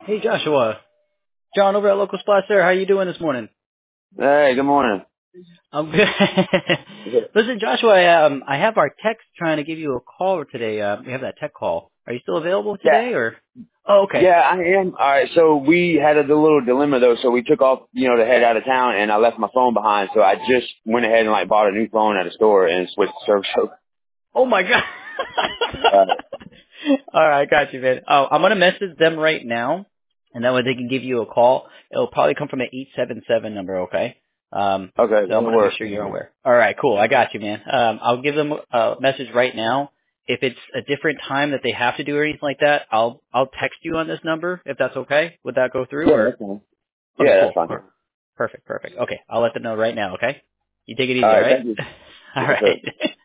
Hey Joshua, John over at Local Splash there. How you doing this morning? Hey, good morning. I'm good. Listen, Joshua, I have our techs trying to give you a call today. We have that tech call. Are you still available Yeah, today, or? Oh, okay. yeah, I am. All right, so we had a little dilemma though. So we took off, to head out of town, and I left my phone behind. So I just went ahead and bought a new phone at a store and switched the service over. Oh my God. All right, got you, man. Oh, I'm gonna message them right now, and that way they can give you a call. It'll probably come from an 877 number, okay? Okay, So I that'll want to make work. sure you're aware. All right, cool. I got you, man. I'll give them a message right now. If it's a different time that they have to do or anything like that, I'll text you on this number if that's okay. Would that go through Yeah, or? that's fine. Okay, Yeah, that's cool. fine. Perfect. Okay, I'll let them know right now. Okay. You take it All easy, all right, right? thank you. All Yes, sir. right.